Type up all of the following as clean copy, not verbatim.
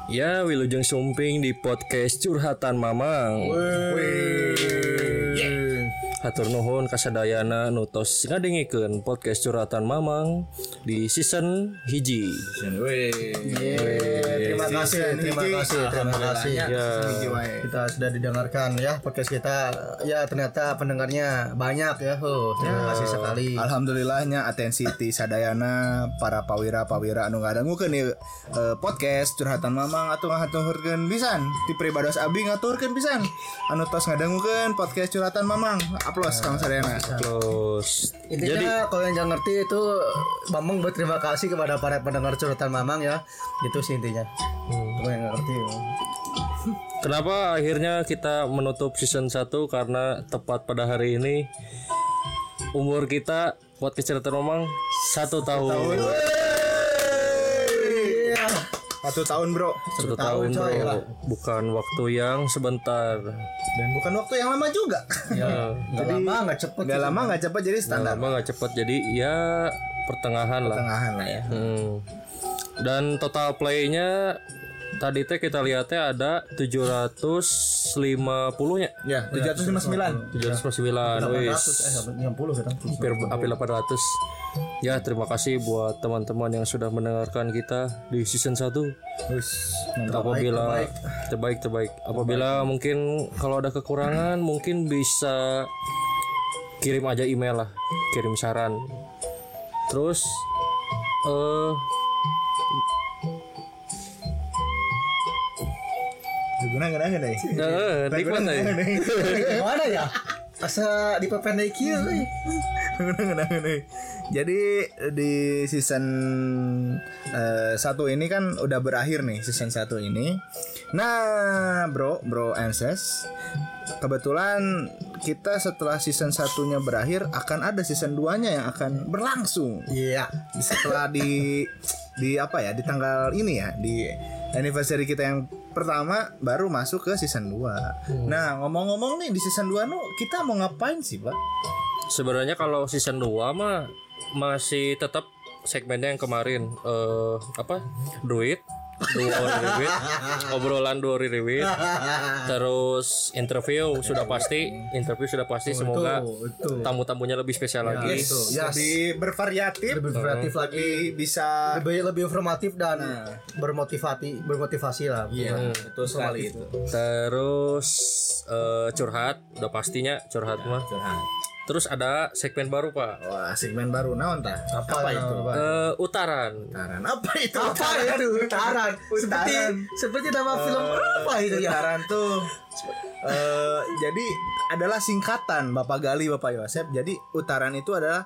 Ya, Wilujeng Sumping di podcast Curhatan Mamang. Hatur nuhun kasadayana nutos ngadengikeun podcast Curhatan Mamang di season hiji. Terima kasih. Ya. Kita sudah didengarkan ya podcast kita. Ya ternyata pendengarnya banyak ya. Terima kasih sekali. Alhamdulillahnya atensi ti sadayana para pawira-pawira anu ngadangukeun ieu podcast Curhatan Mamang atuh ngahaturkeun pisan ti pribados abdi ngaturkeun pisan anu tos ngadangukeun podcast Curhatan Mamang. Aplos Kang sadayana. Terus Intinya kalau yang jangan ngerti itu Mamang berterima kasih kepada para pendengar Curhatan Mamang ya. Itu sih intinya. Kalau yang nggak ngerti. kenapa akhirnya kita menutup season 1 karena tepat pada hari ini umur kita podcast Curhatan Mamang 1 tahun. 1 tahun, Bro. 1 tahun, coy, bro. lah. Bukan waktu yang sebentar. Dan bukan waktu yang lama juga. Ya, Nggak lama nggak cepet. Enggak lama enggak cepat jadi standar. lama nggak cepet jadi ya pertengahan lah. Tengahan lah ya. Dan total playnya tadi teh kita lihatnya ada 750-nya. Ya, 759. 759. Wis. 60 kita. Hampir 800. Ya, terima kasih buat teman-teman yang sudah mendengarkan kita di season 1. Apabila terbaik. Apabila mungkin kalau ada kekurangan mungkin bisa kirim aja email lah, kirim saran. Terus Guna-guna deh. Ribet ya. Gimana ya? Asa dipependek kieu euy. Jadi di season 1 ini kan udah berakhir nih season 1 ini. Nah, bro Anses, kebetulan kita setelah season 1-nya berakhir akan ada season 2-nya yang akan berlangsung. Iya. Setelah di apa ya? Di tanggal ini ya, di anniversary kita yang pertama baru masuk ke season 2. Nah, ngomong-ngomong nih di season 2 kita mau ngapain sih, Pak? Sebenarnya kalau season 2 mah masih tetap segmennya yang kemarin duit obrolan duit terus interview sudah pasti semoga tamu-tamunya lebih spesial lagi Lebih bervariatif lagi, bisa lebih informatif dan bermotivasi lah. Iya, betul sekali itu. terus curhat udah pastinya curhat mah terus ada segmen baru Pak. Wah, segmen baru naon tah? Apa itu? Utaran. Utaran. Apa itu? Utaran. Seperti nama film apa itu ya? Utaran tuh jadi adalah singkatan Bapak Gali, Bapak Yosep. Jadi utaran itu adalah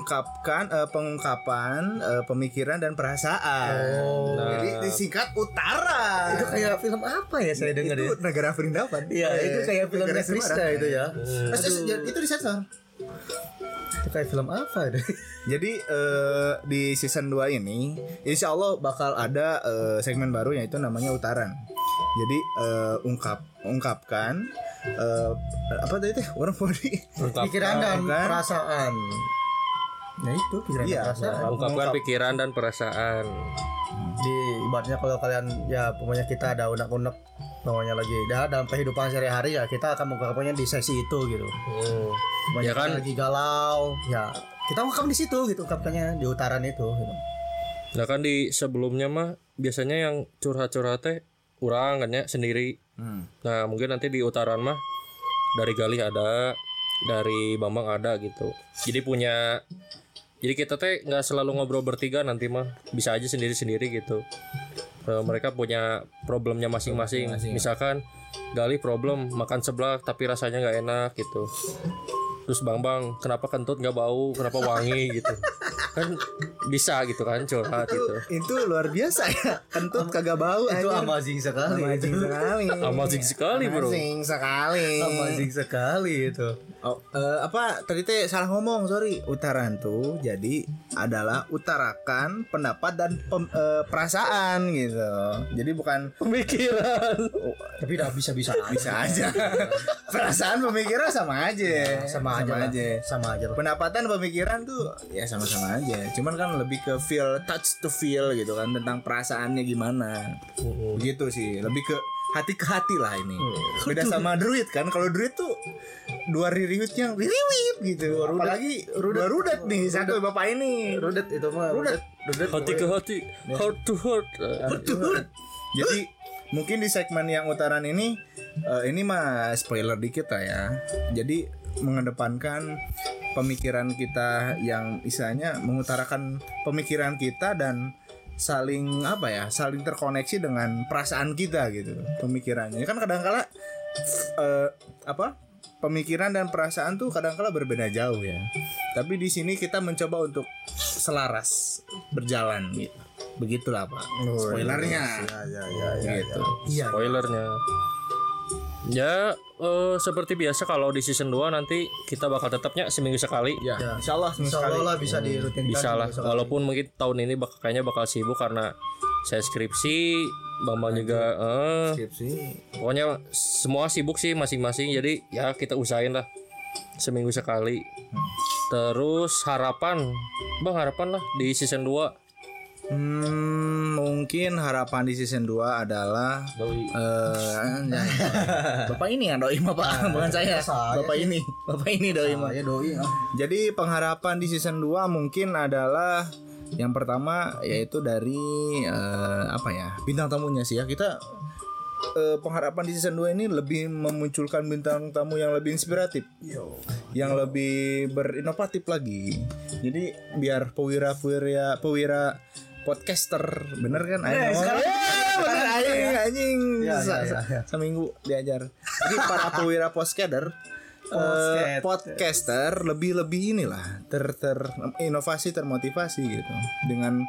pengungkapan pemikiran dan perasaan. Jadi disingkat utaran. Itu kayak film apa ya saya dengar ya? Itu Negara Perindapan. Iya, itu kayak filmnya Krista itu ya. Itu disensor. Itu kayak film apa itu? Jadi di season 2 ini insya Allah bakal ada segmen baru yaitu namanya utaran. Jadi ungkapkan apa tadi teh orang body Pikiran dan perasaan. Ya itu pikiran dan perasaan. Ungkapkan pikiran dan perasaan. Di ibaratnya kalau kalian ya pokoknya kita ada unek-unek pokoknya lagi dalam kehidupan sehari-hari ya kita akan mengungkapkannya di sesi itu gitu. Ya kan lagi galau ya kita ungkap di situ gitu ungkapkannya di utaran itu gitu. Nah kan di sebelumnya mah biasanya yang curhat-curhat teh urang kan ya sendiri. Nah mungkin nanti di utaran mah dari Galih ada, dari Bambang ada gitu. Jadi kita teh nggak selalu ngobrol bertiga nanti mah bisa aja sendiri-sendiri gitu. Mereka punya problemnya masing-masing. Misalkan Galih problem makan seblak tapi rasanya nggak enak gitu. Terus Bang kenapa kentut nggak bau, kenapa wangi gitu. Kan bisa gitu kan curhat gitu. Itu luar biasa ya. Kentut kagak bau. Itu amazing sekali. Amazing sekali bro. Amazing sekali itu. Apa tadi teh salah ngomong, sorry. Utaran tuh jadi adalah utarakan pendapat dan perasaan gitu. Jadi bukan Pemikiran. Tapi udah bisa aja. Perasaan pemikiran sama aja. Sama aja. Pendapatan pemikiran tuh ya sama-sama aja. Cuman kan lebih ke touch to feel gitu kan, tentang perasaannya gimana. Gitu sih, lebih ke hati lah ini. Beda sama druid kan. Kalau druid tuh dua riwitnya ririwit gitu. Apalagi rudet nih satu bapak ini. Rudet itu mah Rudet. Hati ke hati, heart to heart. Jadi mungkin di segmen yang utaran ini mah spoiler dikit lah ya. Jadi mengedepankan pemikiran kita yang istilahnya mengutarakan pemikiran kita dan saling saling terkoneksi dengan perasaan kita gitu pemikirannya. Kan kadang-kala pemikiran dan perasaan tuh kadang-kala berbeda jauh ya. Tapi di sini kita mencoba untuk selaras berjalan gitu. Begitulah Pak. Spoilernya. Ya. Gitu. Iya. Spoilernya. Ya seperti biasa kalau di season 2 nanti kita bakal tetapnya seminggu sekali. Ya. Insyaallah lah bisa dirutinkan. Bisa lah. Walaupun mungkin tahun ini kayaknya bakal sibuk karena saya skripsi, Bambang juga skripsi. Pokoknya semua sibuk sih masing-masing. Jadi ya kita usahain lah seminggu sekali. Terus harapan lah di season 2. Mungkin harapan di season 2 adalah Bapak ini ya doi mah Pak, bukan saya. Bapak ini doi mah. Ya doi. Jadi pengharapan di season 2 mungkin adalah yang pertama yaitu dari bintang tamunya sih ya. Kita pengharapan di season 2 ini lebih memunculkan bintang tamu yang lebih inspiratif. Yang lebih berinovatif lagi. Jadi biar pewira podcaster bener kan anjing seminggu diajar. Jadi para pewira podcaster lebih inilah inovasi termotivasi gitu dengan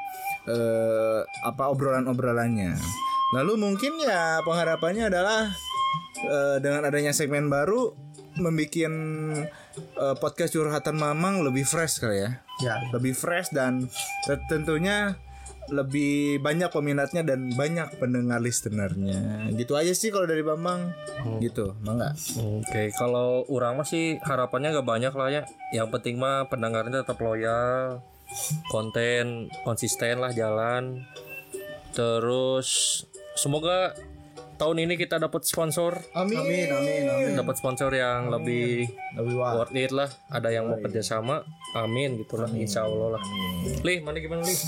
obrolannya. Lalu mungkin ya pengharapannya adalah dengan adanya segmen baru membuat podcast curhatan Mamang lebih fresh kali ya. Lebih fresh dan tentunya lebih banyak peminatnya dan banyak pendengar listenernya. Gitu aja sih kalau dari Bambang. Gitu, Mangga. Oke, kalau orang mah sih harapannya gak banyak lah ya. Yang penting mah pendengarnya tetap loyal, konten konsisten lah jalan. Terus semoga tahun ini kita dapat sponsor. Amin. Dapat sponsor yang lebih worth it lah. Ada yang mau kerjasama. Amin gitulah. Insya Allah lah. Lih, mana gimana Lih?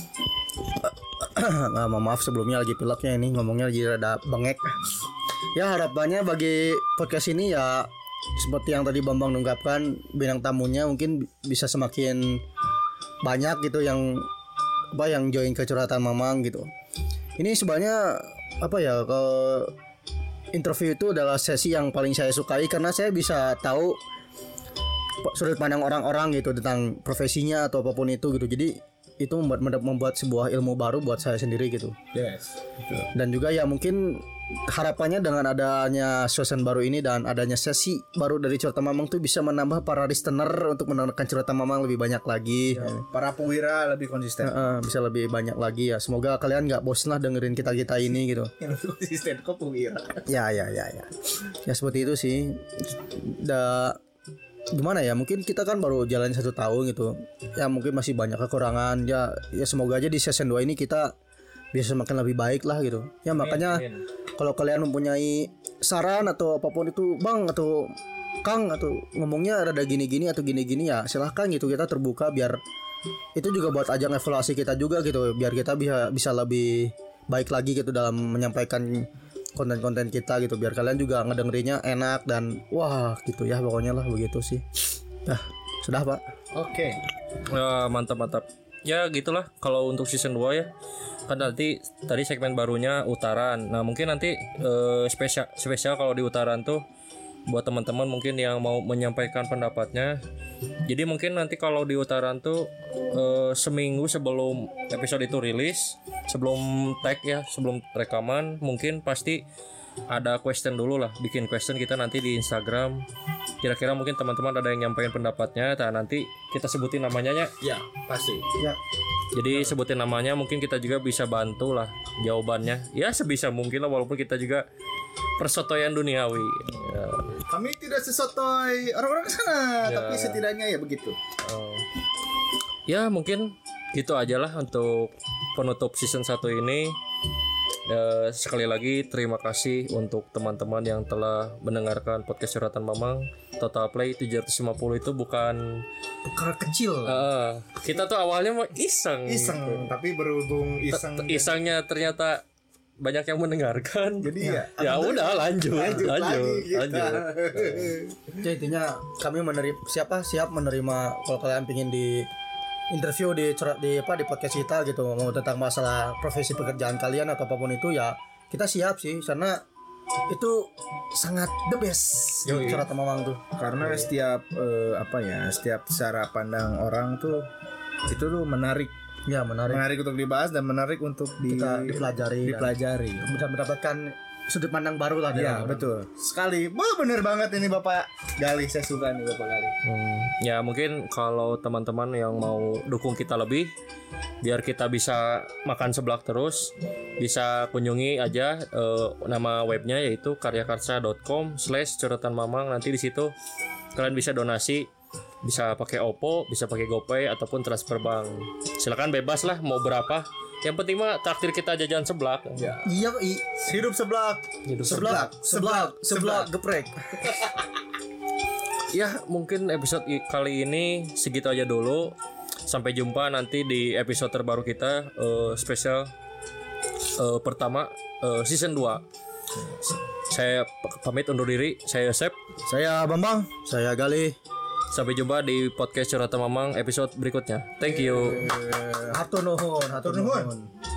Maaf sebelumnya lagi pileknya ini ngomongnya lagi rada bengek. Ya harapannya bagi podcast ini ya seperti yang tadi Bambang ungkapkan, bintang tamunya mungkin bisa semakin banyak gitu yang join ke curhatan Mamang gitu. Ini sebenarnya ke interview itu adalah sesi yang paling saya sukai karena saya bisa tahu sudut pandang orang-orang gitu tentang profesinya atau apapun itu gitu. Jadi itu membuat sebuah ilmu baru buat saya sendiri gitu. Yes. Dan juga ya mungkin harapannya dengan adanya season baru ini dan adanya sesi baru dari Curhatan Mamang tuh bisa menambah para listener untuk mendengarkan Curhatan Mamang lebih banyak lagi. Para pewira lebih konsisten. Bisa lebih banyak lagi ya. Semoga kalian nggak bosan lah dengerin kita ini gitu. Yang konsisten kok pewira. Ya. Ya seperti itu sih. Gimana ya, mungkin kita kan baru jalan 1 tahun gitu ya, mungkin masih banyak kekurangan ya semoga aja di season 2 ini kita bisa semakin lebih baik lah gitu ya. Makanya kalau kalian mempunyai saran atau apapun itu Bang atau Kang atau ngomongnya rada gini-gini atau gini-gini ya silahkan gitu, kita terbuka biar itu juga buat ajang evaluasi kita juga gitu, biar kita bisa lebih baik lagi gitu dalam menyampaikan konten-konten kita gitu, biar kalian juga ngedengerinnya enak dan wah gitu ya, pokoknya lah begitu sih. Sudah Pak. Oke. Mantap. Ya gitulah kalau untuk season 2 ya. Kan nanti tadi segmen barunya utaran. Nah, mungkin nanti spesial kalau di utaran tuh buat teman-teman mungkin yang mau menyampaikan pendapatnya. Jadi mungkin nanti kalau di utaran tuh seminggu sebelum episode itu rilis, sebelum tag ya, sebelum rekaman, mungkin pasti ada question dulu lah, bikin question kita nanti di Instagram. Kira-kira mungkin teman-teman ada yang nyampein pendapatnya, nanti kita sebutin namanya ya. Ya, pasti. Ya. Jadi sebutin namanya, mungkin kita juga bisa bantu lah jawabannya. Ya sebisa mungkin lah, walaupun kita juga persotoyan duniawi. Ya. Kami tidak sesotoy orang-orang sana, tapi setidaknya ya begitu. Ya mungkin gitu aja lah untuk penutup season 1 ini. Sekali lagi terima kasih untuk teman-teman yang telah mendengarkan podcast Curhatan Mamang. Total play 750 itu bukan Perkara kecil. Kita tuh awalnya mau iseng tapi berhubung isengnya ternyata banyak yang mendengarkan. Jadi ya udah lanjut. Jadi intinya kami siap menerima kalau kalian pingin di interview di podcast kita gitu, mau tentang masalah profesi pekerjaan kalian atau apapun itu, ya kita siap sih, karena itu sangat the best di Curhatan Mamang tuh. Karena setiap setiap cara pandang orang tuh itu tuh menarik. Ya, menarik untuk dibahas dan menarik untuk kita dipelajari. Bisa mendapatkan sudut pandang baru lah. Ya, betul sekali. Bener banget ini Bapak Galih, saya suka nih Bapak Galih. Ya mungkin kalau teman-teman yang mau dukung kita lebih biar kita bisa makan seblak terus, bisa kunjungi aja nama webnya yaitu karyakarsa.com/curhatanmamang. Nanti di situ kalian bisa donasi, bisa pakai OPPO, bisa pakai GoPay ataupun transfer bank. Silakan bebas lah mau berapa. Yang penting mah traktir kita jajan seblak. Ya. Iya, Hidup seblak geprek. Ya mungkin episode kali ini segitu aja dulu. Sampai jumpa nanti di episode terbaru kita spesial pertama season 2. Saya pamit undur diri. Saya Yosep. Saya Bambang. Saya Galih. Sampai jumpa di podcast Curhatan Mamang episode berikutnya. Thank you. Hatur nuhun.